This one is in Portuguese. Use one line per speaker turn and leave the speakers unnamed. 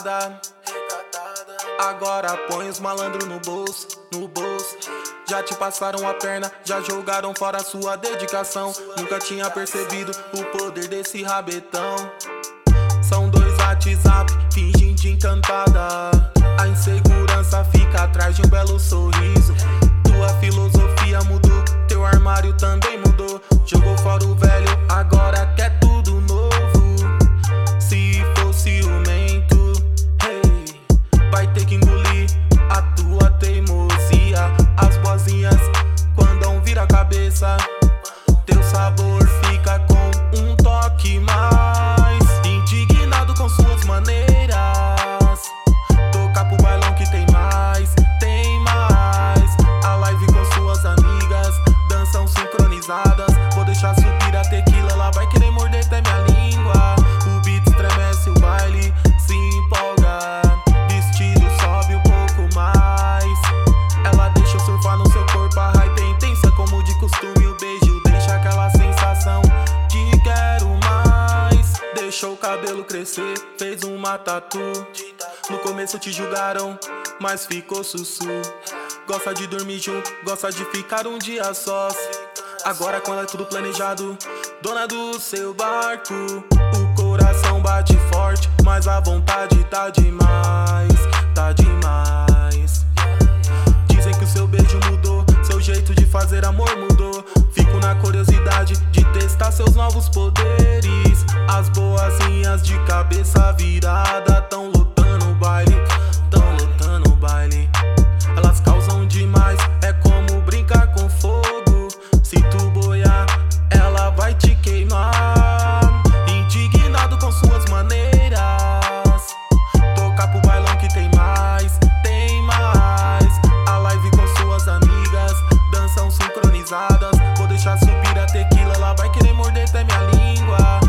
recatada. Agora põe os malandros no bolso, no bolso. Já te passaram a perna, já jogaram fora sua dedicação. Nunca tinha percebido o poder desse rabetão. São dois WhatsApp, fingem de encantada. A insegurança fica atrás de um belo sorriso. Tua filosofia mudou, teu armário também mudou. Jogou fora o velho, agora quer tudo novo. Se for ciumento, hey, vai ter que engolir a tua teimosia. As boazinhas, quando um vira a cabeça, teu sabor fica com um toque mais. Indignado com suas maneiras, tocar pro bailão que tem mais, tem mais. A live com suas amigas, dançam sincronizadas. Vou deixar subir a tequila, ela vai querer morder até minha língua. O beat estremece o baile, se empolga. Vestido sobe um pouco mais. Ela deixa eu surfar no seu corpo, a hype é intensa como de costume. O beijo deixa aquela sensação de quero mais. Deixou o cabelo crescer, fez uma tatu. No começo te julgaram, mas ficou sussu. Gosta de dormir junto, gosta de ficar um dia sós. Agora quando é tudo planejado, dona do seu barco. O coração bate forte, mas a vontade tá demais, tá demais. Dizem que o seu beijo mudou, seu jeito de fazer amor mudou. Fico na curiosidade de testar seus novos poderes. As boazinhas de cabeça virada tão lotando o baile, tão lotando o baile. Elas causam demais, é como brincar com fogo. Se tu boiar, ela vai te queimar. Indignado com suas maneiras, tocar pro bailão que tem mais, tem mais. A live com suas amigas, dançam sincronizadas. Vou deixar subir a tequila, ela vai querer morder até minha língua.